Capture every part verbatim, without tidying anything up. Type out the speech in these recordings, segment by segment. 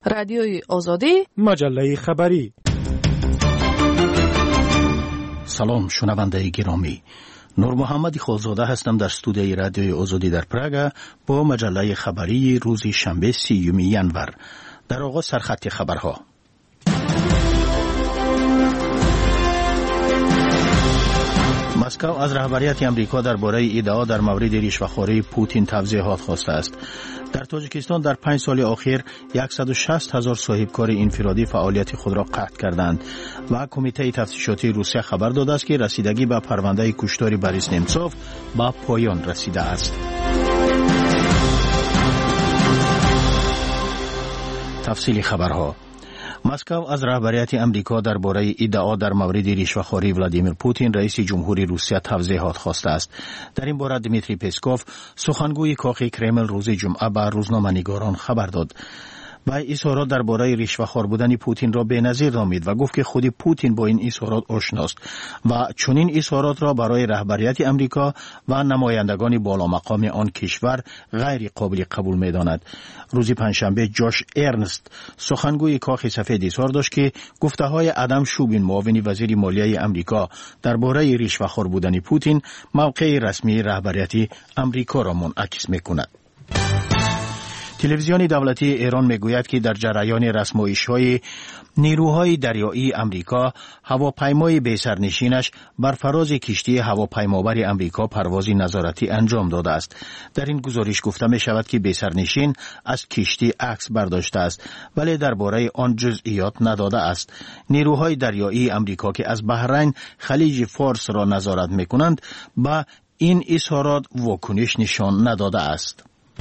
رادیوی آزادی، مجله خبری. سلام شنونده گرامی، نور محمد خالزاده هستم در استودیوی رادیوی آزادی در پراگ با مجله خبری روز شنبه سیوم ژانویه. در آغاز سرخط خبرها. مسکو از رهبریت امریکا درباره ادعا در مورد رشوه‌خوری پوتین توضیحات خواسته است. در تاجیکستان در پنج سال اخیر صد و شصت هزار صاحبکار انفرادی فعالیت خود را قطع کردند و کمیته تفتیشاتی روسیه خبر داده است که رسیدگی به پرونده کشتار بوریس نمتسوف به پایان رسیده است. تفصیل خبرها. مسکو از رهبریت امریکا درباره ادعا در مورد رشوه‌خوری ولادیمیر پوتین رئیس جمهوری روسیه توضیحات خواسته است. در این باره دیمیتری پسکوف سخنگوی کاخ کرمل روز جمعه به روزنامه‌نگاران خبر داد. و اظهارات درباره رشوه‌خوار بودن پوتین را بی‌نظیر نامید و گفت که خود پوتین با این اظهارات آشناست و چنین اظهارات را برای رهبریت امریکا و نمایندگان بالا مقام آن کشور غیر قابل قبول می‌داند. روز پنجشنبه جاش ارنست سخنگوی کاخ سفید اظهار داشت که گفته‌های ادم شوبین معاون وزیر مالیه امریکا درباره رشوه‌خوار بودن پوتین موقع رسمی رهبریت امریکا را منعکس می‌کند. تلویزیون دولتی ایران میگوید که در جریان رسمایش‌های نیروهای دریایی امریکا هواپیمای بی‌سرنشینش بر فراز کشتی هواپیمابر امریکا پروازی نظارتی انجام داده است. در این گزارش گفته می شود که بی‌سرنشین از کشتی عکس برداشته است ولی درباره آن جزئیات نداده است. نیروهای دریایی امریکا که از بحرین خلیج فارس را نظارت می‌کنند با این اظهارات واکنش نشان نداده است.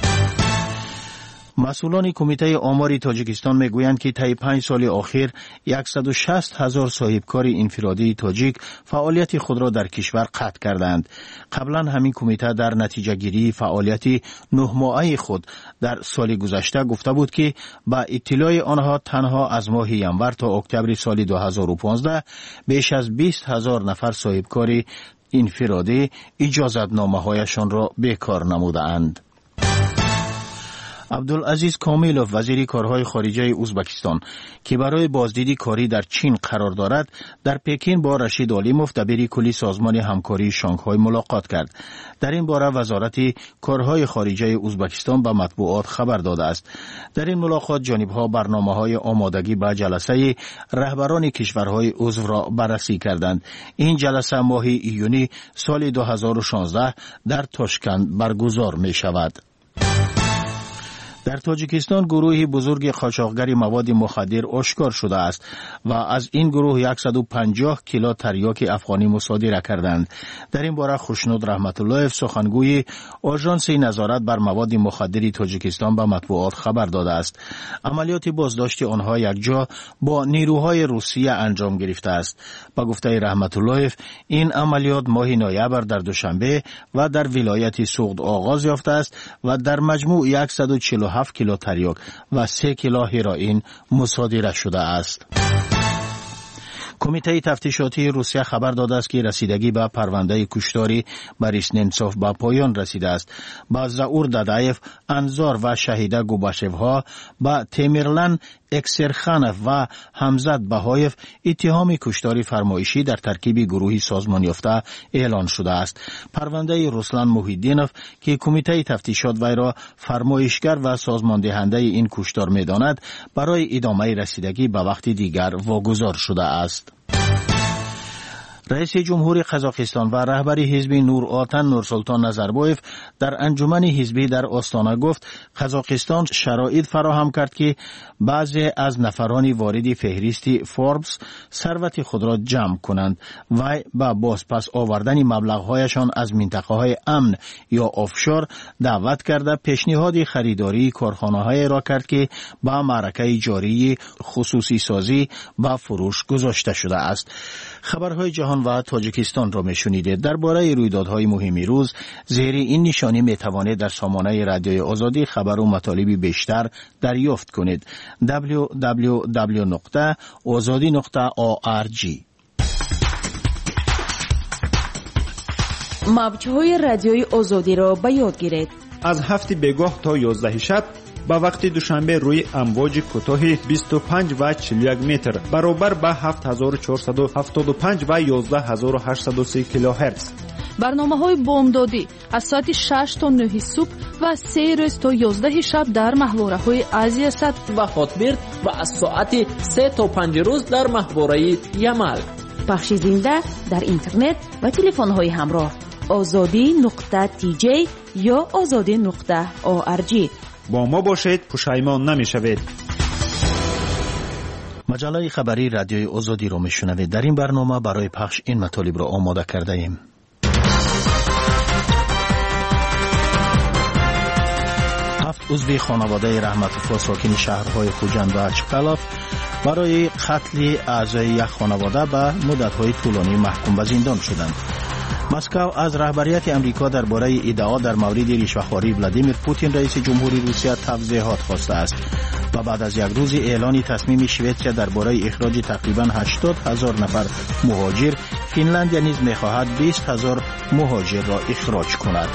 مسئولان کمیته آمار تاجیکستان میگویند که طی پنج سال اخیر صد و شصت هزار صاحبکار انفرادی تاجیک فعالیت خود را در کشور قطع کردند. قبلا همین کمیته در نتیجه گیری فعالیت نه ماهه خود در سال گذشته گفته بود که با اطلاع آنها تنها از ماه ژانویه تا اکتبر سال دو هزار و پانزده بیش از بیست هزار نفر صاحبکار انفرادی اجازت نامه هایشان را بیکار نمودند. عبدالعزیز کامیلوف وزیر کارهای خارجه ازبکستان که برای بازدیدی کاری در چین قرار دارد در پکین با رشید علیموف دبیر کلی سازمان همکاری شانگهای ملاقات کرد. در این باره وزارت کارهای خارجه ازبکستان به مطبوعات خبر داده است. در این ملاقات جانبها برنامه‌های آمادگی به جلسه رهبران کشورهای عضو را بررسی کردند. این جلسه ماه ایونی سال دو هزار و شانزده در تاشکند برگزار می شود. در تاجیکستان گروهی بزرگ قاچاقگر مواد مخدر آشکار شده است و از این گروه صد و پنجاه کیلو تریاک افغانی مصادره کردند. در این باره خوشنود رحمت الله سخنگوی آژانس نظارت بر مواد مخدر تاجیکستان به مطبوعات خبر داده است. عملیات بازداشت آنها یکجا با نیروهای روسیه انجام گرفته است. با گفته رحمت الله این عملیات ماه نوامبر در دوشنبه و در ولایت سوغد آغاز یافته است و در مجموع صد و چهل و هفت کیلو تریاک و سه کیلو هروئین مصادره شده است. کمیته تفتیشاتی روسیه خبر داده است که رسیدگی به پرونده کشتاری بوریس نمتسوف به پایان رسیده است. با زاور دادایف، انزار و شهیده گوباشوها با تیمیرلن اکسرخانف و حمزت بهایف اتهام کشتاری فرمایشی در ترکیب گروهی سازمان یافته اعلان شده است. پرونده رسلان محیدینوف که کمیته تفتیشات وی را فرمایشگر و سازمان دهنده این کشتار می‌داند برای ادامه رسیدگی به وقت دیگر واگذار شده است. رئیس جمهور قزاقستان و رهبر حزب نور آتن نورسلطان نظربایف در انجمن حزبی در آستانه گفت قزاقستان شرایط فراهم کرد که بعضی از نفران وارد فهرست فوربس ثروت خود را جمع کنند و با بازپس آوردن مبلغ‌هایشان از منطقه‌های امن یا آفشور دعوت کرده پیشنهاد خریداری کارخانه‌های را کرد که با معرکه جاری خصوصی سازی و فروش گذاشته شده است. خبرهای جهان و تاجیکستان را میشنیدید. درباره رویدادهای مهم روز زیر این نشانی میتوانید در سامانه رادیوی آزادی خبر و مطالب بیشتر دریافت کنید. دبلیو دبلیو دبلیو نقطه آزادی نقطه او آر جی. موج‌های رادیوی آزادی را به یاد گیرید. از هفت بیگاه تا یازده شب با وقت دوشنبه روی امواج کوتاه بیست و پنج و چهل و یک متر برابر با هفت هزار و چهارصد و هفتاد و پنج و یازده هزار و هشتصد و سی کیلوهرتز. برنامه‌های بامدادی از ساعت شش تا نه صبح و سه روز تا یازده شب در محوره‌های آسیا صد و هاتبرد و از ساعت سه تا پنج روز در محوره یمل. پخش زنده در اینترنت و تلفن‌های همراه آزادی نقطه تی جی یا آزادی نقطه او ار جی. با ما باشید، پشیمان نمی‌شوید. مجله خبری رادیوی آزادی رو میشنوید. در این برنامه برای پخش این مطالب را آماده کرده ایم. هفت عضو خانواده رحمت‌الله ساکن شهرهای خوجند و چکالاف برای قتل اعضای یک خانواده به مدت‌های طولانی محکوم به زندان شدند. مسکو از رهبریت امریکا درباره ادعا در مورد رشوه‌خواری ولادیمیر پوتین رئیس جمهوری روسیه توضیحات خواسته است و بعد از یک روز اعلان تصمیم شوئدیا درباره اخراج تقریباً هشتاد هزار نفر مهاجر، فنلند نیز می‌خواهد بیست هزار مهاجر را اخراج کند.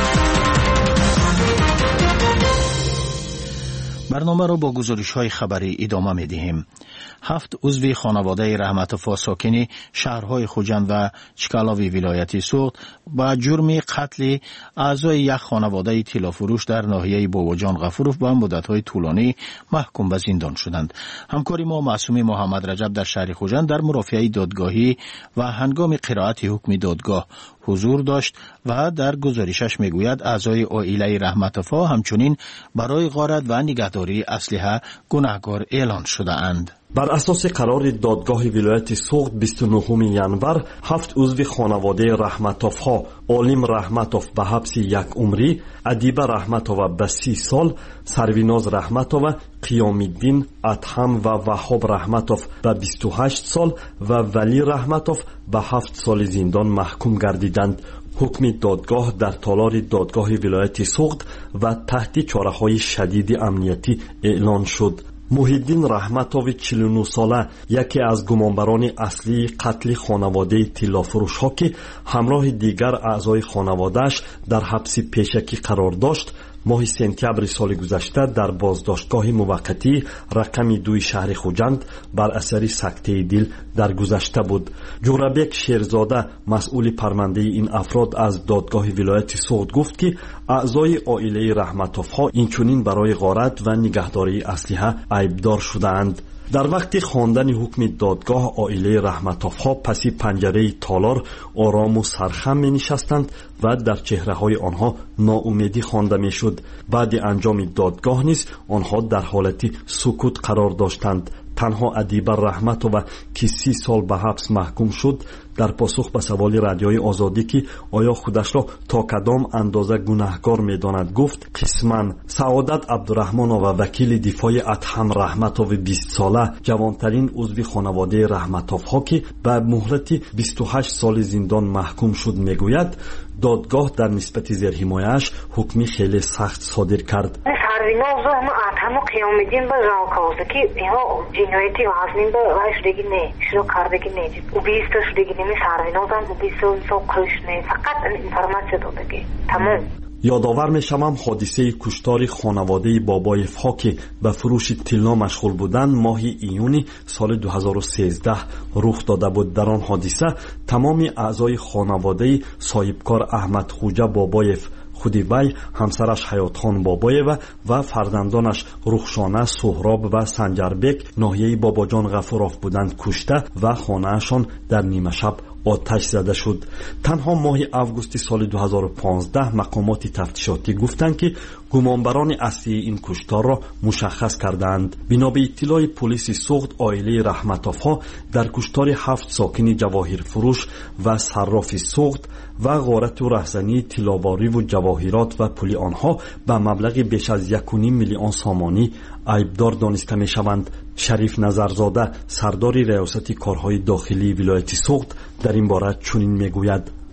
برنامه را با گزارش‌های خبری ادامه می‌دهیم. هفت عضو خانواده رحمت‌الله ساکن شهرهای خوجند و چکالاوی ولایت سوخت با جرم قتل اعضای یک خانواده طلافروش در ناحیه باباجان غفوروف به مدت‌های طولانی محکوم به زندان شدند. همکار ما معصوم محمد رجب در شهر خوجند در مرافعه دادگاهی و هنگام قرائت حکم دادگاه حضور داشت و در گزارشش میگوید اعضای عائله رحمت‌الله همچنین برای غارت و نگهداری اسلحه گناهکار اعلان شده اند. بر اساس قرار دادگاه ولایت سوخت بیست و نهم ینور، هفت عضو خانواده رحمت‌الله عالم رحمتوف به حبس یک عمری، ادیبه رحمتوف به سی سال، سرویناز رحمتوف، قیام الدین ادهم و وهاب رحمتوف به بیست و هشت سال و ولی رحمتوف به هفت سال زندان محکوم گردیدند. حکم دادگاه در تالار دادگاه ولایت سوخت و تحت چاره‌های شدید امنیتی اعلان شد. محیدین رحمتوف چهل و نه ساله یکی از گمانبران اصلی قتل خانواده طلافروش ها که همراه دیگر اعضای خانوادهش در حبس پیشکی قرار داشت، ماه سپتامبر سال گذشته در بازداشتگاه موقتی رقم دوی شهر خوجند بر اثر سکته دل درگذشته بود. جورابک شیرزاده مسئول پرونده این افراد از دادگاه ولایت سوخت گفت که اعضای عائله رحمت‌الله اینچنین برای غارت و نگهداری اسلحه عیبدار شدند. در وقت خواندن حکم دادگاه عائله رحمت‌الله پس پنجره تالار آرام و سرخم می نشستند و در چهره های آنها ناامیدی خوانده می شد. بعد انجام دادگاه نیز آنها در حالت سکوت قرار داشتند. تنها ادیبه رحمتوف که سی سال به حبس محکوم شد در پاسخ به سوال رادیوی آزادی که آیا خودش را تا کدام اندازه گناهکار می‌داند گفت قسماً. سعادت عبدالرحمنوف و وکیل دفاع ادهم رحمتوف بیست ساله جوانترین عضو خانواده رحمتوف که به مهلت بیست و هشت سال زندان محکوم شد میگوید دادگاه در نسبت زیرحمایه‌اش حکمی خیلی سخت صادر کرد. سرویناز هم ادهم قیام الدین به جاکاوزه که اینا جنایتی واسنین به وای شدگی نه شروع کردگی نه убийство شدگی نه سرویناز هم убийство سو کش نه فقط اینفورماسیون دادگی تمام. یادآور میشوم حادثه کشتار خانواده بابایف ها که به فروش طلا مشغول بودند ماه ایون سال دو هزار و سیزده رخ داده بود. در آن حادثه تمام اعضای خانواده صاحبکار احمد خوجه بابایف، خودی وی، همسرش حیات خان بابایف و فرزندانش رخشانه، سهراب و سنجربک ناحیه باباجان غفوروف بودند کشته و خانهشان در نیمه شب آتش زده شد. تنها ماه آگوست سال دو هزار و پانزده مقامات تفتیشاتی گفتند که گمانبران اصلی این کشتار را مشخص کردند. بنا به اطلاع پلیس سوخت عائله رحمت‌الله در کشتار هفت ساکن جواهر فروش و صراف سوخت و غارت و رهزنی طلاواری و جواهرات و پول آنها به مبلغ بیش از یک و نیم میلیون سامانی عیبدار دانسته می شوند. شریف نظرزاده سردار ریاست کارهای داخلی ولایت سوخت در این باره چنین میگوید: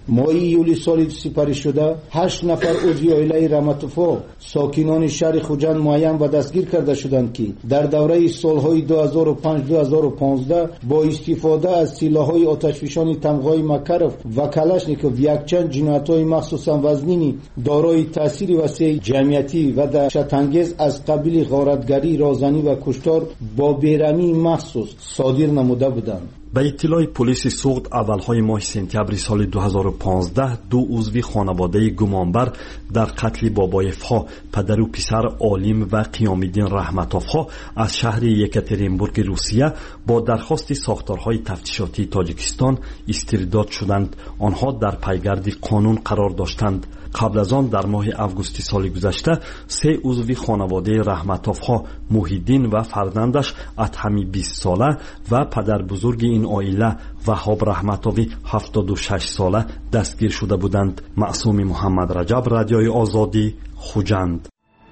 ماه یولی سال سپری شده هشت نفر عضو عائله رحمتوفا ساکنان شهر خوجند معین و دستگیر کرده شدند که در دوره سالهای دو هزار و پنج دو هزار و پانزده با استفاده از سلاح‌های آتشفشانی تمغه‌های مکرف و کلاشنیکوف یکچند جنایت‌های مخصوصا وزنی دارای تأثیر وسیع جمعیتی و دهشت‌انگیز از قبیل غارتگری، رازنی و کشتار با بیرحمی مخصوص صادر نموده بودند. به اطلاع پلیس سوخت اولهای ماه سپتامبر سال دو هزار و پانزده دو عضو خانواده گمانبر در قتل بابایف‌ها پدر و پسر عالم و قیام‌الدین رحمتوف‌ها از شهر یکاترینبورگ روسیه با درخواست ساختارهای تفتیشاتی تاجیکستان استرداد شدند. آنها در پیگرد قانون قرار داشتند. قبل از آن در ماه آگوست سال گذشته سه عضو خانواده رحمتوف‌ها محیدین و فرزندش ادهم بیست ساله و پدر بزرگ این عائله وهاب رحمتوی هفتاد و شش ساله دستگیر شده بودند. معصوم محمد رجب، رادیوی آزادی، خوجند.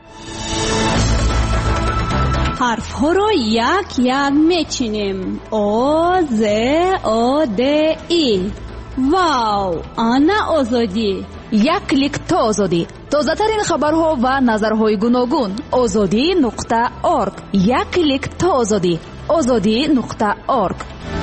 حرف ها رو یک یک میچینیم. او ز او د ای. واو، آنا آزادی. یک کلیک تا آزادی. تازه ترین خبرها و نظرهای گوناگون. آزادی نقطه ارگ. یک کلیک تا آزادی. آزادی نقطه ارگ.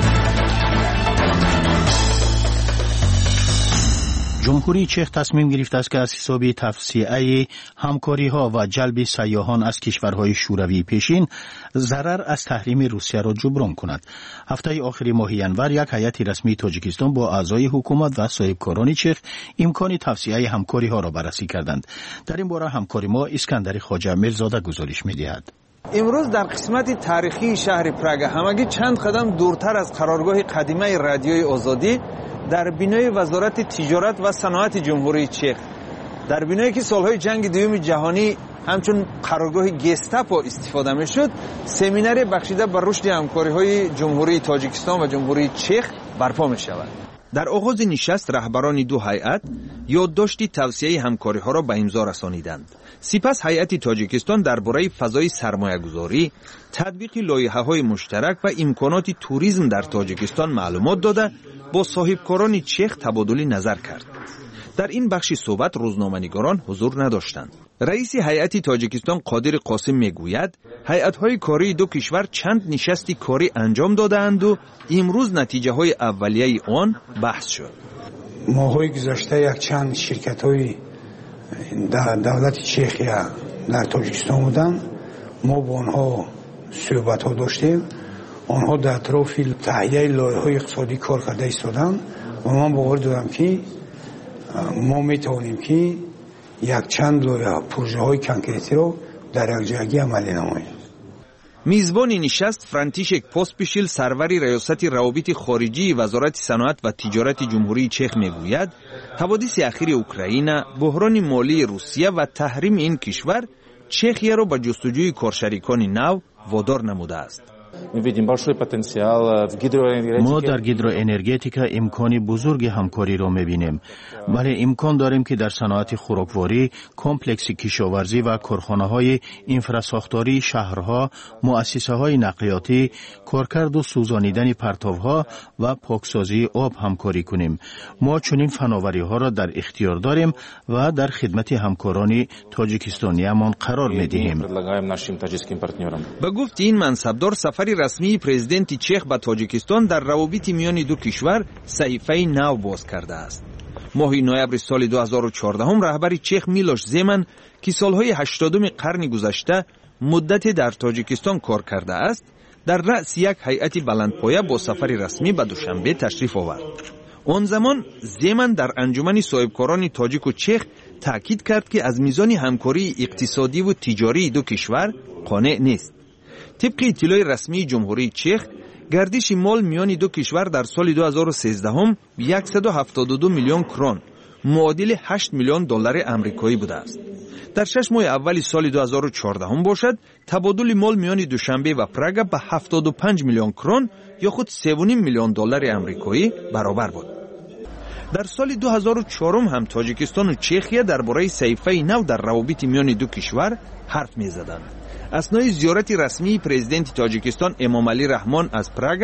جمهوری چک تصمیم گرفته است که از حساب توسعه همکاری‌ها و جلب سیاحان از کشورهای شوروی پیشین ضرر از تحریم روسیه را جبران کند. هفته آخر ماه ینور یک هیئت رسمی تاجیکستان با اعضای حکومت و صاحبکاران چک امکان توسعه همکاری‌ها را بررسی کردند. در این باره همکار ما اسکندر خواجه میرزاده گزارش می‌دهد. امروز در قسمت تاریخی شهر پراگ همگی چند قدم دورتر از قرارگاه قدیمی رادیوی آزادی در بینای وزارت تجارت و صنعت جمهوری چک، در بینایی که سالهای جنگ دوم جهانی همچون قرارگاه گستاپو استفاده میشد، سمینار بخشیده بر رشد همکاری‌های جمهوری تاجیکستان و جمهوری چک برپا می شود. در آغاز نشست رهبران دو هیئت یادداشت توسعه همکاری‌ها را به امضا رسانیدند. سپس هیئت تاجیکستان درباره فضای سرمایه‌گذاری، تطبیق لایحه‌های مشترک و امکانات توریسم در تاجیکستان معلومات داده با صاحبکاران چک تبادل نظر کرد. در این بخش صحبت روزنامه‌نگاران حضور نداشتند. رئیس هیئت تاجیکستان قادر قاسم میگوید هیئت‌های کاری دو کشور چند نشستی کاری انجام داده‌اند و امروز نتیجه‌های اولیه آن بحث شد. ماهای گذشته یک چند شرکت‌های دولت چخیا در تاجیکستان بودند. ما با آنها صحبت‌ها داشتیم. آنها در اطراف تهیه لایحه‌های اقتصادی کار کرده ایستادند و من باور دارم که ما میتوانیم که یک چند لایحه پروژه‌های کنکریتی را در یک جایگی عملی نماییم. میزبان نشست فرانتیشک پوسپیشیل سرور ریاست روابط خارجی وزارت صنعت و تجارت جمهوری چک میگوید حوادث اخیر اوکراین، بحران مالی روسیه و تحریم این کشور چخیه را به جستجوی کارشریکان نو وادار نموده است. ما در گیدروانرژتیکا امکانی بزرگ همکاری را می‌بینیم، ولی امکان داریم که در صنعت خوراکواری، کمپلکس کشاورزی و کارخانه‌های انفراساختاری، شهرها، مؤسسه‌های نقلیاتی، کارکرد و سوزانیدن پرتوها و پاکسازی آب همکاری کنیم. ما چنین فناوری‌ها را در اختیار داریم و در خدمت همکاران تاجیکستانیمان قرار می‌دهیم. به گفت این منصبدار سفر رسمی پرزیدنت چک به تاجیکستان در روابط میان دو کشور صحیفه نو باز کرده است. ماه نوامبر سال دو هزار و چهارده هم رهبر چک میلوش زمن که سالهای هشتادم قرن گذشته مدت در تاجیکستان کار کرده است، در رأس یک هیئت بلندپایه با سفر رسمی به دوشنبه تشریف آورد. آن زمان زمن در انجمن صاحبکاران تاجیک و چک تاکید کرد که از میزان همکاری اقتصادی و تجاری دو کشور قانع نیست. طبق اطلاع رسمی جمهوری چک، گردش مال میان دو کشور در سال دو هزار و سیزده هم صد و هفتاد و دو میلیون کرون معادل هشت میلیون دلار آمریکایی بوده است. در شش ماه اول سال دو هزار و چهارده هم باشد تبادل مال میان دوشنبه و پراگ به هفتاد و پنج میلیون کرون یا خود سه و نیم میلیون دلار آمریکایی برابر بود. در سال دو هزار و چهار هم تاجیکستان و چخیه درباره صحیفه نو در روابط میان دو کشور حرف می‌زدند. اثنای زیارت رسمی پرزیدنت تاجیکستان امام علی رحمان از پراگ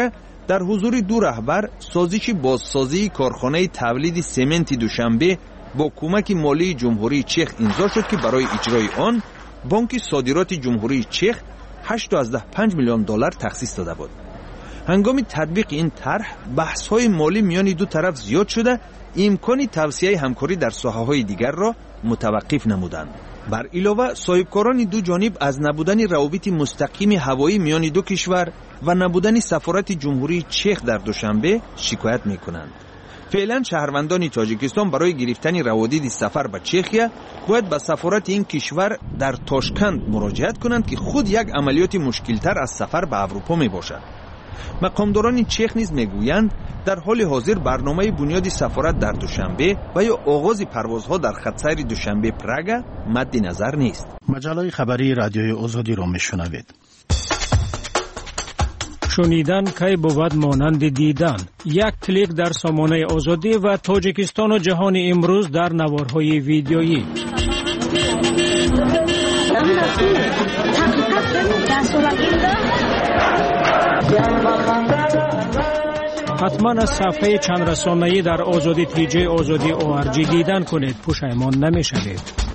در حضور دو رهبر سازش بازسازی کارخانه تولید سمنت دوشنبه با کمک مالی جمهوری چخ امضا شد که برای اجرای آن بانک صادرات جمهوری چخ هشت و پنج میلیون دلار تخصیص داده بود. هنگام تطبیق این طرح بحث‌های مالی میان دو طرف زیاد شده، امکان توسعه همکاری در ساحه‌های دیگر را متوقف نمودند. بر علاوه صاحبکاران دو جانب از نبودن روابط مستقیم هوایی میان دو کشور و نبودن سفارت جمهوری چخ در دوشنبه شکایت میکنند. فعلا شهروندان تاجیکستان برای گرفتن روادید سفر به چخیا باید به سفارت این کشور در تاشکند مراجعت کنند که خود یک عملیات مشکلتر از سفر به اروپا می باشد. مقامداران چخ نیز میگویند در حال حاضر برنامه بنیاد سفارت در دوشنبه و یا آغاز پروازها در خط سیر دوشنبه پراگ مد نظر نیست. مجله خبری رادیوی آزادی را میشنوید. شنیدن کی بود مانند دیدن. یک کلیک در سامانه آزادی و تاجیکستان و جهان امروز در نوارهای ویدیویی. حتما از صفحه چند رسانه‌ای در آزادی تی جی آزادی او آر جی دیدن کنید، پشیمان نمی‌شوید.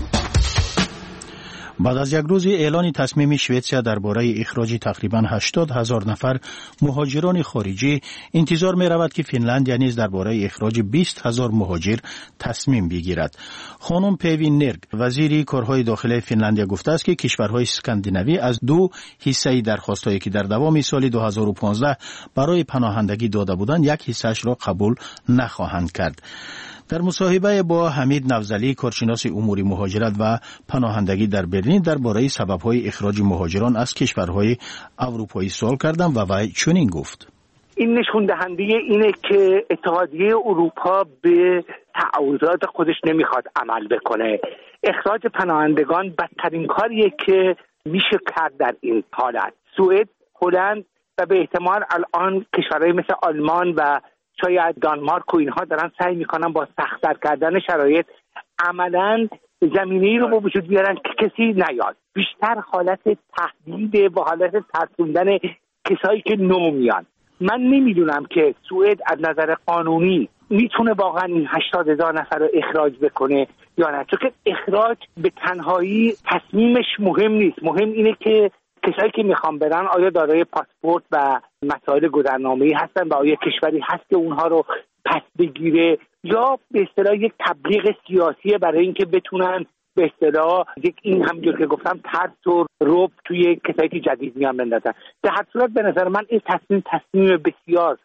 بعد از یک روز اعلان تصمیم شویتسیا درباره اخراج تقریباً هشتاد هزار نفر مهاجران خارجی، انتظار می رود که فنلندیا نیز درباره اخراج بیست هزار مهاجر تصمیم بگیرد. خانم پیوین نرگ، وزیر کارهای داخلی فنلندیا، گفته است که کشورهای اسکاندیناوی از دو حصه درخواستایی که در دوام سال دو هزار و پانزده برای پناهندگی داده بودند، یک حصه‌اش را قبول نخواهند کرد. در مصاحبه با حمید نوزلی، کارشناس امور مهاجرت و پناهندگی در برلین، درباره سبب‌های اخراج مهاجران از کشورهای اروپایی سوال کردم و وی چنین گفت: این نشون دهنده اینه که اتحادیه اروپا به تعهدات خودش نمیخواد عمل بکنه. اخراج پناهندگان بدترین کاریه که میشه کرد در این حالت. سوئد، هلند و به احتمال الان کشورهای مثل آلمان و شاید دانمارک و اینها دارن سعی میکنن با سخت‌تر کردن شرایط عملاً زمینه‌ای رو به وجود بیارن که کسی نیاد. بیشتر حالت تهدید و حالت ترسوندن کسایی که نو میان. من نمیدونم که سوئد از نظر قانونی میتونه واقعا این هشتاد هزار نفر رو اخراج بکنه یا نه، چون که اخراج به تنهایی تصمیمش مهم نیست. مهم اینه که کسایی که میخوان برن آیا دارای پاسپورت و مسائل گذرنامه‌ای هستن و آیا کشوری هست که اونها رو پس بگیره، یا به اصطلاح یک تبلیغ سیاسی برای اینکه بتونن به اصطلاح یک این همونجور که گفتم ترس و رعب توی کسایی که جدید میان بندازن. در هر صورت به نظر من این تصمیم تصمیم بسیار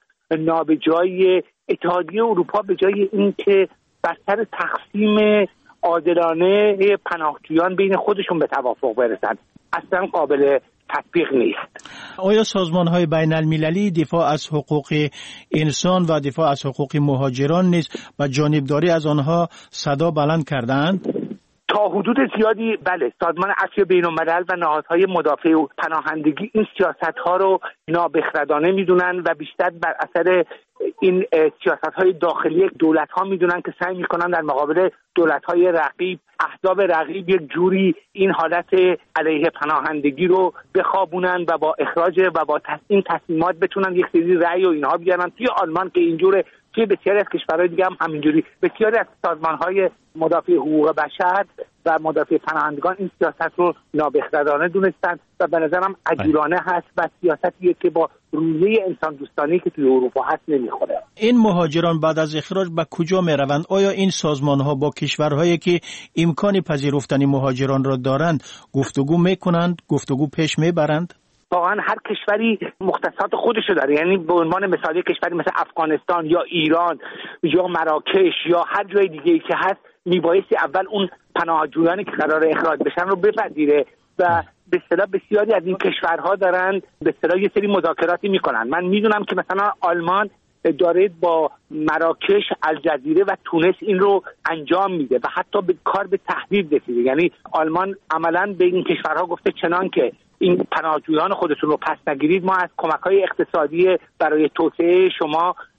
نابجای اتحادیه اروپا به جای اینکه بر سر تقسیم عادلانه پناهجویان بین خودشون به توافق برسن اصلا قابل تطبیق نیست. آیا سازمان‌های بین المللی دفاع از حقوق انسان و دفاع از حقوق مهاجران نیز و جانبداری از آنها صدا بلند کردند؟ تا حدود زیادی بله. سازمان عفو بین‌الملل و نهادهای مدافع پناهندگی این سیاست‌ها رو نابخردانه می‌دونن و بیشتر بر اثر این سیاست‌های داخلی دولت‌ها می‌دونن که سعی می‌کنن در مقابل دولت‌های رقیب، احزاب رقیب، یک جوری این حالت علیه پناهندگی رو بخوابونن و با اخراج و با این تصمیمات بتونن یک سری رأی و اینها بیارن. توی آلمان که اینجوره، توی بسیاری از کشورهای دیگه هم همینجوری. بسیاری از سازمان‌های مدافع حقوق بشر و مدافع پناهندگان این سیاست رو نابخردانه دونستن و به نظرم عجولانه هست و سیاستیه که با رویه انسان دوستانه که توی اروپا هست نمیخوره. این مهاجران بعد از اخراج به کجا میروند؟ آیا این سازمان‌ها با کشورهایی که امکان پذیرفتن مهاجران را دارند گفتگو میکنند، گفتگو پیش میبرند؟ واقعا هر کشوری مختصات خودشو داره. یعنی به عنوان مثال کشوری مثل افغانستان یا ایران یا مراکش یا هر جای دیگه‌ای که هست میبایستی اول اون پناهجویانی که قرار اخراج بشن رو بپذیره و به اصطلاح بسیاری از این کشورها دارن به اصطلاح یه سری مذاکراتی میکنن. من میدونم که مثلا آلمان داره با مراکش، الجزیره و تونس این رو انجام میده و حتی به کار به تهدید رسیده. یعنی آلمان عملاً به این کشورها گفته چنان که این پناهجویان خودتون رو پس نگیرید، ما از کمک‌های اقتصادی برای توسعه شما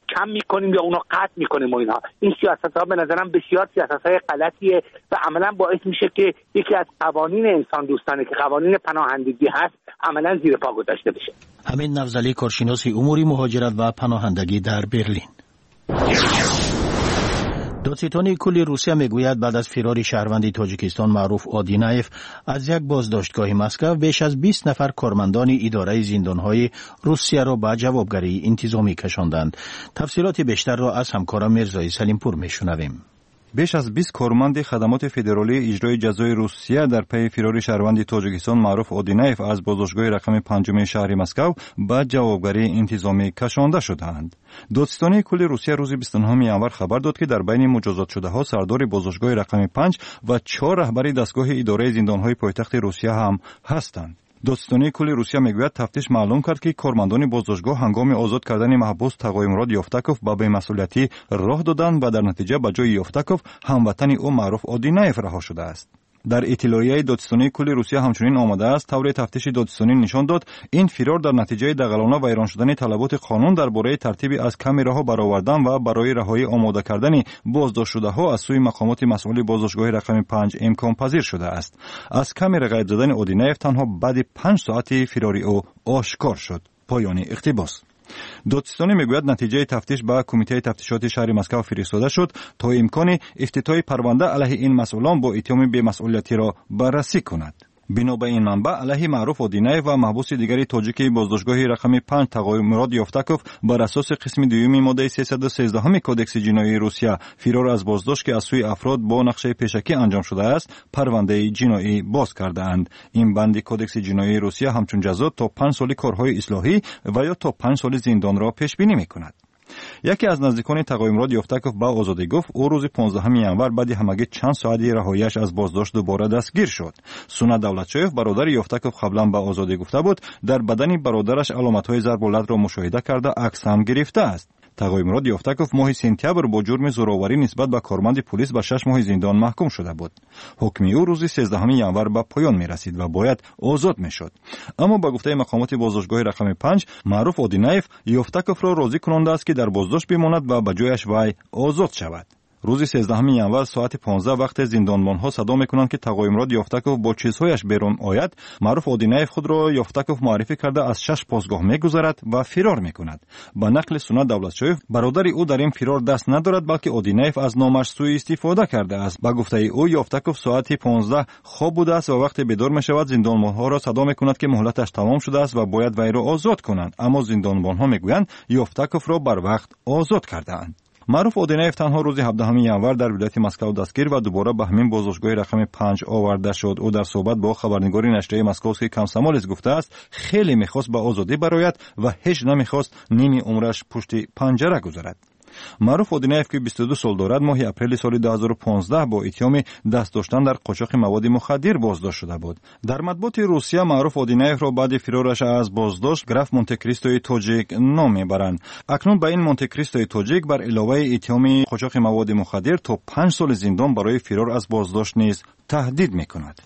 کم میکنیم یا اونا قطع میکنیم و اینها. این سیاست ها به نظرم بسیار سیاست های غلطیه و عملا باعث میشه که یکی از قوانین انسان دوستانه که قوانین پناهندگی هست عملا زیر پا گذاشته بشه. همین نفضلی، کارشناس امور مهاجرت و پناهندگی در برلین. دادستان کل روسیه میگوید بعد از فرار شهروند تاجیکستان معروف آدینایف از یک بازداشتگاه مسکو بیش از بیست نفر کارمندان اداره زندانهای روسیه را به جوابگری انتظامی کشاندند. تفصیلات بیشتر را از همکارم میرزای سلیمپور میشنویم. بیش از بیست کارمند خدمات فدرالی اجرای جزای روسیه در پی فرار شهروند تاجیکستان معروف آدینایف از بازداشتگاه رقم پنجم شهر مسکو به جوابگری انتظامی کشانده شدند. دادستانی کل روسیه روز بیست و نهم ژانویه خبر داد که در بین مجازات شده ها سردار بازداشتگاه رقم پنج و چهار رهبر دستگاه اداره زندانهای پایتخت روسیه هم هستند. دادستانی کل روسیه میگوید تفتیش معلوم کرد که کارمندان بازداشتگاه هنگام آزاد کردن محبوس تقویمراد یافتکوف به بی‌مسئولیتی راه دادند و در نتیجه به جای یافتکوف هموطن او معروف آدینایف رها شده است. در اطلاعیه دادستانی کل روسیه همچنین آمده است طور تفتیش دادستانی نشان داد این فرار در نتیجه دغلانه و ایران شدن طلبات قانون درباره ترتیب از کامراها برآوردن و برای رهایی آماده کردن بازداشت شده ها از سوی مقامات مسئول بازداشتگاه رقم پنج امکان پذیر شده است. از کامرا غیب زدن آدینایف تنها بعد پنج ساعت فراری او آشکار شد. پایان اقتباس. دادستانی میگوید نتیجه تفتیش به کمیته تفتیشات شهر مسکو فرستاده شد تا امکان افتتاح پرونده علیه این مسئولان با اتهام بی‌مسئولیتی را بررسی کند. بنا به این منبع علیه معروف آدینایف و محبوس دیگری تاجیک بازداشتگاه رقم پنج تقویمراد یافتکوف بر اساس قسم دوم ماده سیصد و سیزده کودکس جنایی روسیه فرار از بازداشت که از سوی افراد با نقشه پیشکی انجام شده است پرونده جنایی باز کرده اند. این بند کودکس جنایی روسیه همچون جزا تا پنج سال کارهای اصلاحی و یا تا پنج سال زندان را پیش بینی میکند. یکی از نزدیکان تقویمراد یافتکوف به آزادی گفت او روز پانزدهم ژانویه بعد همگی چند ساعتی رهاییش از بازداشت دوباره دستگیر شد. سونا دولتشویف برادر یافتکوف قبلا به آزادی گفته بود در بدن برادرش علامت‌های ضرب را مشاهده کرده عکس هم گرفته است. تقویمراد یافتکوف ماه سپتامبر با جرم زورآوری نسبت به کارمند پلیس به شش ماه زندان محکوم شده بود. حکم او روز سیزدهم ژانویه به پایان می رسید و باید آزاد می شد. اما به گفته مقامات بازداشتگاه رقم پنج معروف آدینایف یافتکوف را راضی کننده است که در بازداشت بماند و به جایش وی آزاد شود. روز سیزدهم ژانویه ساعت پانزده وقت زندانبانها صدا میکنند که تقویمراد یافتکوف با چیزهایش بیرون آید. معروف آدینایف خود را یافتکوف معرفی کرده از شش پاسگاه میگذرد و فرار میکند. با نقل سونا دولتشویف برادر او در این فرار دست ندارد بلکه آدینایف از نامش سوء استفاده کرده است. با گفته او یافتکوف ساعت پانزده خواب بوده است و وقتی بیدار میشود زندانبانها را صدا میکند که مهلتش تمام شده است و باید وی را آزاد کنند. اما زندانبانها میگویند یافتکوف را بر وقت آزاد کرده‌اند. معروف آدینایف تنها روز هفدهم ژانویه در ولایت مسکو دستگیر و دوباره به همین بازداشتگاه رقم پنج آورده شد. او در صحبت با خبرنگار نشریه مسکووسکی کامسomolets گفته است خیلی میخواست به آزادی برآید و هیچ نمیخواست نیمی عمرش پشت پنجره گذارد. معروف آدینایف که بیست و دو سال دارد ماه اپریل سال دو هزار و پانزده با اتهام دست داشتن در قاچاق مواد مخدر بازداشت شده بود. در مطبوعات روسیه معروف آدینایف را بعد فرارش از بازداشت گراف مونتکریستوی تاجیک نام میبرند. اکنون به این مونتکریستوی تاجیک بر علاوه اتهام قاچاق مواد مخدر تا پنج سال زندان برای فرار از بازداشت نیز تهدید میکند.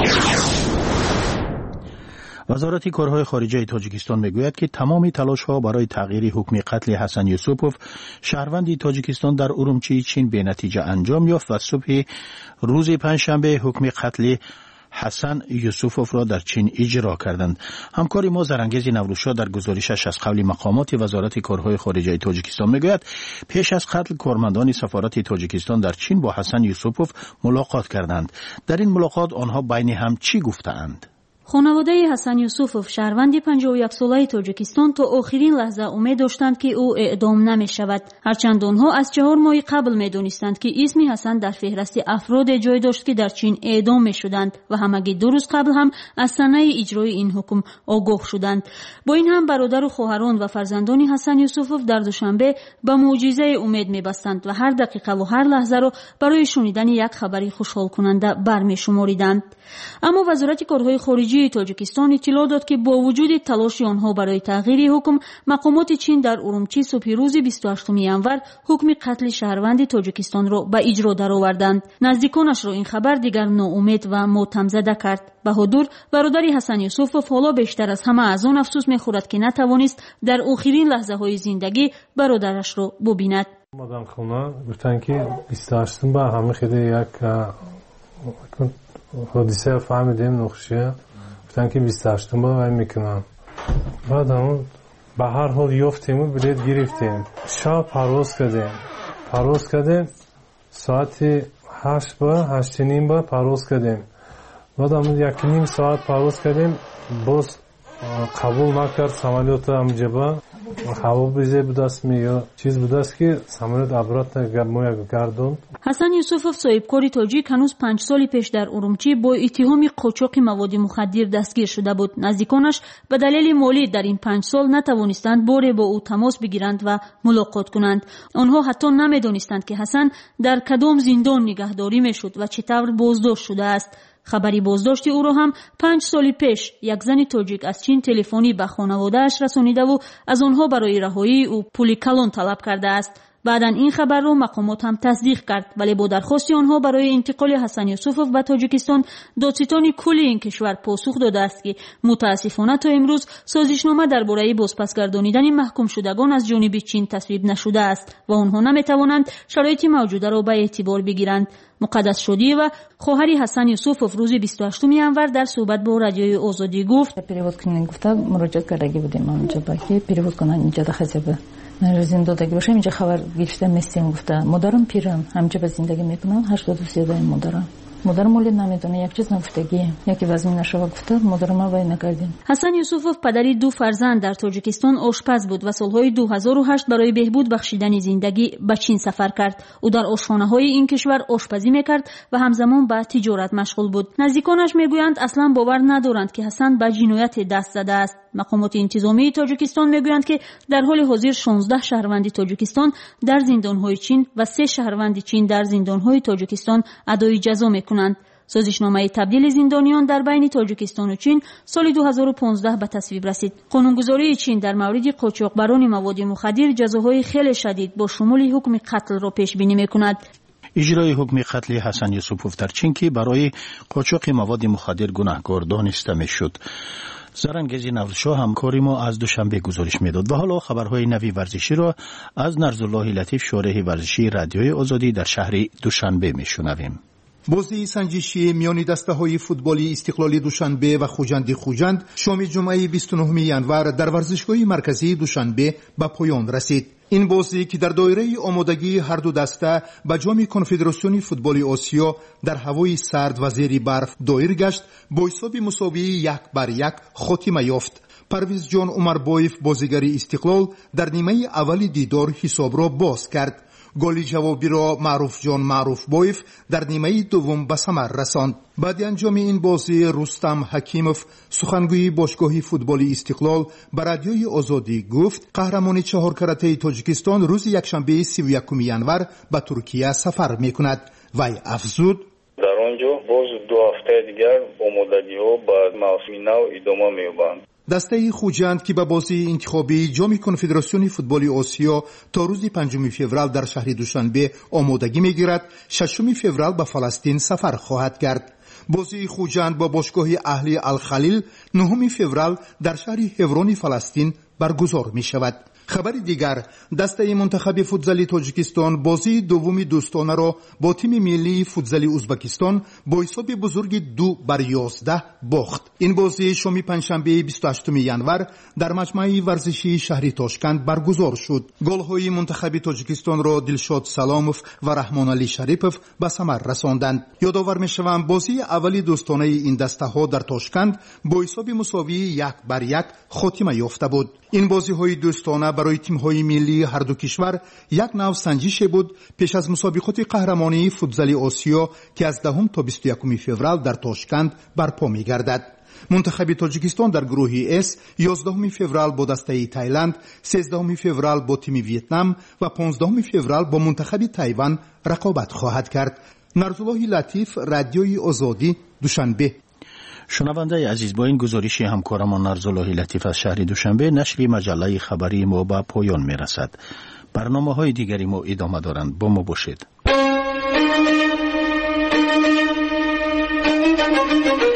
وزارت کارهای خارجه تاجیکستان میگوید که تمام تلاش‌ها برای تغییر حکم قتل حسن یوسوپوف شهروند تاجیکستان در ارومچی چین به نتیجه انجام یافت و صبح روز پنجشنبه حکم قتل حسن یوسوپوف را در چین اجرا کردند. همکار ما زرانگیز نوروزشاه در گزارشش از قبل مقامات وزارت کارهای خارجه تاجیکستان میگوید پیش از قتل کارمندان سفارت تاجیکستان در چین با حسن یوسوپوف ملاقات کردند. در این ملاقات آنها بین هم چی گفتند؟ خانواده حسن یوسوپوف شهروند پنجاه و یک ساله تاجیکستان تا آخرین لحظه امید داشتند که او اعدام نمی شود. هرچند آنها از چهار ماه قبل می دانستند که اسم حسن در فهرست افراد جای داشت که در چین اعدام می شدند و همگی دو روز قبل هم از صحنه اجرای این حکم آگاه شدند. با این هم برادر و خواهران و فرزندان حسن یوسوپوف در دوشنبه به معجزه امید می بستند و هر دقیقه و هر لحظه را برای شنیدن یک خبری خوشحال کننده برمی شماریدند. اما وزارت کارهای خارجه خارجه تاجیکستان اطلاع داد که با وجود تلاش آنها برای تغییر حکم، مقامات چین در ارومچی صبح روز بیست و هشتم ژانویه حکم قتل شهروند تاجیکستان را به اجرا درآوردند. نزدیکانش را این خبر دیگر ناامید و ماتم زده کرد. بهادر برادر حسن یوسفوف حالا بیشتر از همه از آن افسوس می‌خورد که نتوانست در آخرین لحظه‌های زندگی برادرش را ببیند. اومدن خونه گفتن که بیست و هشتم با همه خیلی یک حادثه فهمیدیم نقشه، گفتن که بیست و هشتم با وای میکنم. بعد همون به هر حال یافتیم و بلیط گرفتیم. شب پرواز کردیم پرواز کردیم ساعت هشت با هشت نیم با پرواز کردیم. بعد همون یک نیم ساعت پرواز کردیم، باز قبول نکرد سمالیات همجا با هوا بیزه بود است می یا چیز بود است که سمالیات عبرت مویا گردوند. حسن یوسفوف صاحبکاری تاجیک هنوز پنج سال پیش در ارومچی با اتهام قاچاق مواد مخدر دستگیر شده بود. نزدیکانش به دلیل مالی در این پنج سال نتوانستند بار با او تماس بگیرند و ملاقات کنند. آنها حتی نمیدانستند که حسن در کدام زندان نگهداری میشد و چطور بازداشت شده است. خبری بازداشت او را هم پنج سال پیش یک زن تاجیک از چین تلفنی به خانواده‌اش رسانیده و از آنها برای رهایی او پول کلان طلب کرده است. بعداً این خبر را مقامات هم تصدیق کرد، ولی با درخواست آنها برای انتقال حسن یوسفوف به تاجیکستان دادستان کلی این کشور پاسخ داده است که متاسفانه تا امروز سازشنامه درباره بازپسگردانیدن محکوم شدگان از جانب چین تصویب نشده است و آنها نمیتوانند شرایط موجوده را به اعتبار بگیرند. مقدس شدی و خواهر حسن یوسفوف روز بیست و هشتم ژانویه در صحبت با رادیوی آزادی گفت перевод کنن گفته مراجعه کردگی بودیم اونجا با که перевод کنن اینجا در خزبه من زندگی باشم اینجا خبر گرفتم مستیم گفته مادرم پیرم همجا به زندگی میکنم هشتاد و سه سال مادرم مادرم ولی نمیدونه یک چیز نگفتگی یکی وزن نشوا گفته مادرم ما وای نکردیم. حسن یوسفوف پدری دو فرزند در تاجیکستان آشپز بود و سالهای دو هزار و هشت برای بهبود بخشیدن زندگی به چین سفر کرد. او در آشخانه‌های این کشور آشپزی میکرد و همزمان به تجارت مشغول بود. نزدیکانش میگویند اصلا باور ندارند که حسن به جنایت دست زده است. مقامات انتظامی تاجیکستان میگویند که در حال حاضر شانزده شهروند تاجیکستان در زندان‌های چین و سه شهروند چین در زندان‌های تاجیکستان ادای جزا میکنند. سازشنامه تبدیل زندانیان در بین تاجیکستان و چین سال دو هزار و پانزده به تصویب رسید. قانونگذاری چین در مورد قاچاقبران مواد مخدر جزاهای خیلی شدید با شمول حکم قتل را پیش بینی میکند. اجرای حکم قتل حسن یوسفوف در چین که برای قاچاق مواد مخدر گناهکار دانسته میشد. زرنگزی نوزشاه همکاری ما از دوشنبه گزارش میداد و حالا خبرهای نوی ورزشی را از نرزالله لطیف شارح ورزشی رادیوی آزادی در شهر دوشنبه میشنویم. بازی سنجشی میان دسته‌های فوتبالی استقلال دوشنبه و خوجند خوجند شام جمعه بیست و نهم ژانویه در ورزشگاه مرکزی دوشنبه به پایان رسید. این بازی که در دایره آمادگی هر دو دسته به جام کنفدراسیون فوتبال آسیا در هوای سرد و زیر برف دایر گشت با حساب مساوی یک بر یک خاتمه یافت. پرویز جان عمربایف بازیگر استقلال در نیمه اول دیدار حساب را باز کرد. گل جوابی را معروف جان معروف بایف در نیمه دوم به ثمر رساند. بعد انجام این بازی رستم حکیموف سخنگوی باشگاه فوتبال استقلال به رادیوی آزادی گفت قهرمان چهار کرته تاجیکستان روز یکشنبه سی و یکم ژانویه به ترکیه سفر میکند. وی افزود در آنجا باز دو هفته دیگر آمادگی‌ها به موسم نو ادامه می‌یابند. دسته خوجند که به بازی انتخابی جام کنفدراسیون فوتبال آسیا تا روز پنجم فوریه در شهر دوشنبه آمادگی میگیرد، ششم فوریه به فلسطین سفر خواهد کرد. بازی خوجند با باشگاه اهلی الخلیل نهم فوریه در شهر هورون فلسطین برگزار می شود. خبر دیگر، دسته منتخب فوتزال تاجیکستان بازی دومی دوستانه را با تیم ملی فوتزال ازبکستان با حساب بزرگ دو بر یازده باخت. این بازی شام پنجشنبه بیست و هشتم ژانویه در مجمع ورزشی شهر تاشکند برگزار شد. گل‌های منتخب تاجیکستان را دلشاد سلاموف و رحمان علی شریپوف به ثمر رساندند. یادآور می‌شوم بازی اولی دوستانه این دسته‌ها در تاشکند با حساب مساوی یک بر یک خاتمه یافته بود. این بازی‌های دوستانه برای تیم‌های ملی هر دو کشور یک نوع سنجش بود پیش از مسابقات قهرمانی فوتزال آسیا که از دهم تا بیست و یکم فوریه در تاشکند برپا می‌گردد. منتخب تاجیکستان در گروه اس یازدهم فوریه با دسته تایلند، سیزدهم فوریه با تیم ویتنام و پانزدهم فوریه با منتخب تایوان رقابت خواهد کرد. نرزالله لطیف رادیوی آزادی دوشنبه. شنونده عزیز، با این گزارش همکارمان نرزالله لطیف از شهر دوشنبه نشر مجله خبری ما به پایان می رسد. برنامه های دیگری ما ادامه دارند. با ما باشید.